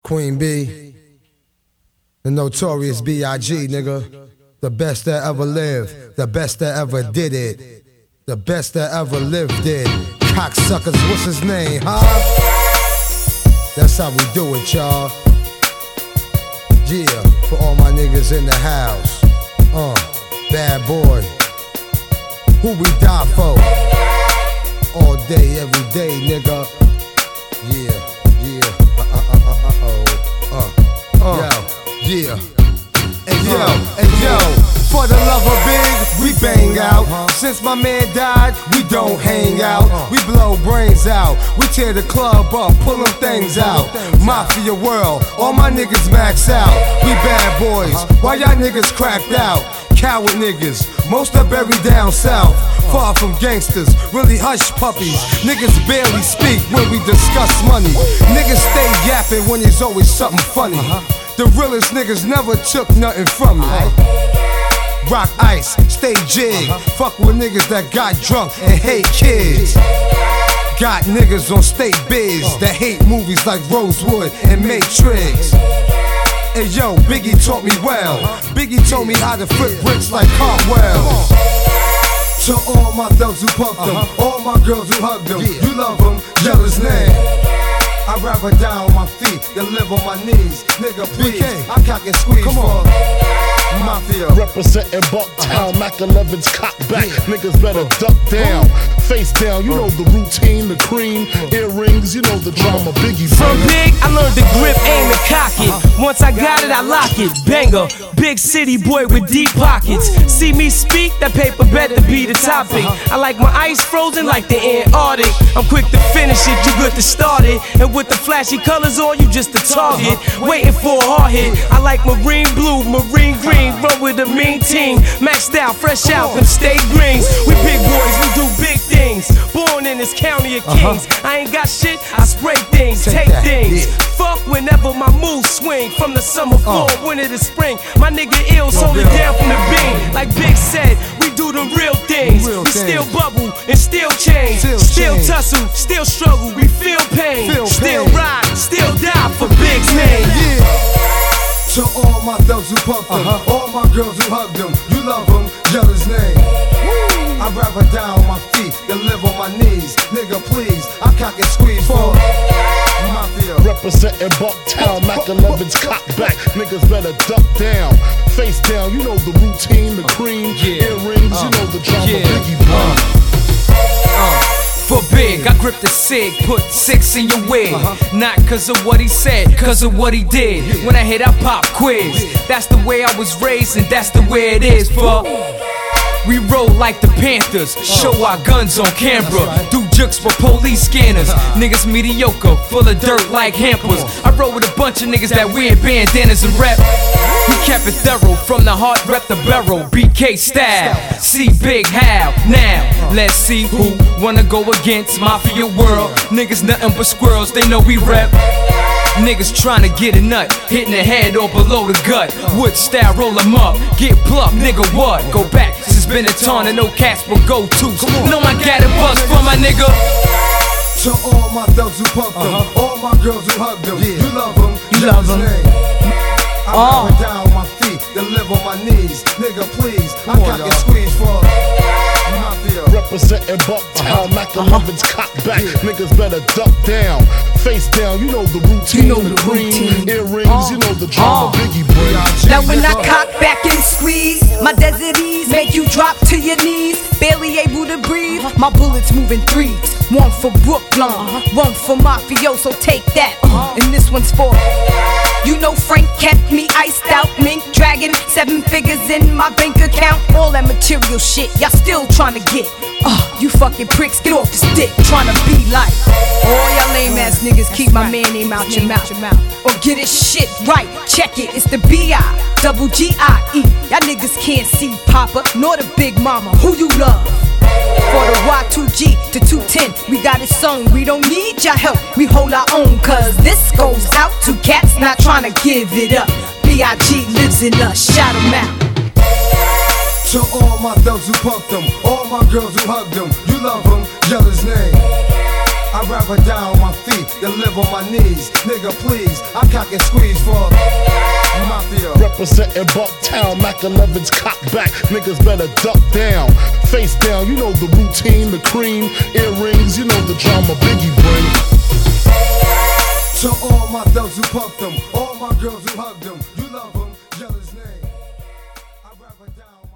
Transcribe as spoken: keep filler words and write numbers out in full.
Queen B, the notorious B I G, nigga. The best that ever lived, the best that ever did it, the best that ever lived it. Cocksuckers, what's his name, huh? That's how we do it, y'all. Yeah, for all my niggas in the house. Uh, bad boy. Who we die for? All day, every day, nigga. Yeah, yeah. Uh, uh, uh, uh, uh, oh. Uh, uh, yo, yeah. And yo, and yo, for the love of big, we bang out. Since my man died, we don't hang out. We blow brains out, we tear the club up, pull them things out. Mafia world, all my niggas max out. We bad boys, why y'all niggas cracked out? Coward niggas, most are buried down south. Far from gangsters, really hush puppies. Niggas barely speak when we discuss money. Niggas stay yapping when there's always something funny. The realest niggas never took nothing from me. Rock ice, stay jig. Fuck with niggas that got drunk and hate kids. Got niggas on state biz that hate movies like Rosewood and Matrix. Hey yo, Biggie taught me well. Biggie told me how to flip bricks like cartwheels. To all my thugs who pumped them, all my girls who hugged them, you love them, yell his name. I'd rather die on my feet than live on my knees. Nigga, please, I cock and squeeze. Come on. Mafia. Representing Bucktown, uh, Mac eleven's cock back. Yeah. Niggas better duck down, face down. You know the routine, the cream, earrings. You know the drama. Biggie. From big, I learned to grip, aim, and cock it. Once I got it, I lock it. Banger, big city boy with deep pockets. See me speak, that paper better be the topic. I like my ice frozen like the Antarctic. I'm quick to finish it, you good to start it. And with the flashy colors on, you just a target. Waiting for a hard hit. I like marine blue, marine green. Run with a mean team. Maxed out, fresh out, them state greens. We big boys, we do big things. Born in this county of kings. I ain't got shit, I spray things, take things. Fuck whenever my moves swing. From the summer, fall, winter to spring. My nigga ill, sold it down from the beam. Like Big said, we do the real things. We still bubble and still change. Still tussle, still struggle, we feel pain. Still ride, still die for Big's name. To all my thugs who pumped them, uh-huh. all my girls who hugged them, you love them, yell his name. Woo. I'd rather die on my feet than live on my knees. Nigga, please, I cock and squeeze for Mafia. Representing Bucktown, Mac eleven's cock back. Niggas better duck down, face down. You know the routine, the cream, yeah. earrings. Uh, you know the drama. Yeah. Biggie. Uh. Uh. For big, I grip the sig, put six in your wig. Uh-huh. Not cause of what he said, cause of what he did. Yeah. When I hit, I pop quiz. Yeah. That's the way I was raised and that's the way it is. For we roll like the Panthers, show our guns on camera. Right. Do jukes for police scanners. Uh-huh. Niggas mediocre, full of dirt like hampers. I roll with a bunch of niggas that wear bandanas and rap. We kept it thorough, from the heart rep the barrel. B K style, see Big how now. Let's see who wanna go against Mafia world. Niggas nothing but squirrels, they know we rep. Niggas tryna get a nut, hitting the head or below the gut. Wood style, roll them up, get plucked, nigga what? Go back, since been a ton and no cats will go to. Know I got a buzz for my nigga. To all my thugs who pumped them, uh-huh. all my girls who hugged them, yeah. you love them, you love them. I'd rather oh. die on my feet than live on my knees. Nigga, please, I cock and squeeze for Mafia. Representing Bucktown, Mac eleven's cock back. Yeah. Niggas better duck down, face down. You know the routine, you know the, the cream, earrings. Uh, you know the drama. Uh, Biggie boy. Now when I cock back and squeeze, my desert ease make you drop to your knees. Barely able to breathe, my bullets moving threes. One for Brooklyn, one for Mafioso, take that. Uh, and this one's for. You know Frank kept me iced out, mink dragon, seven figures in my bank account. All that material shit, y'all still tryna get. Uh, you fucking pricks, get off the stick, tryna be like. All y'all lame ass niggas, keep my man name out your mouth. Or get his shit right, check it, it's the B I, double G I E. Y'all niggas can't see Papa, nor the Big Mama, who you love? For the Y two G to two ten, we got it sewn. We don't need your help, we hold our own. Cause this goes out to cats not trying to give it up. B I G lives in us, shout 'em out. To all my thugs who pumped them, all my girls who hugged them, you love them, yell his name. I'd rather die on my feet than live on my knees. Nigga, please, I cock and squeeze for Mafia. Representing Bucktown, Mac eleven's cock back. Niggas better duck down, face down. You know the routine, the cream, earrings. You know the drama Biggie bring. To all my thugs who pumped them, all my girls who hugged them, you love them, yell his name. I'd rather die on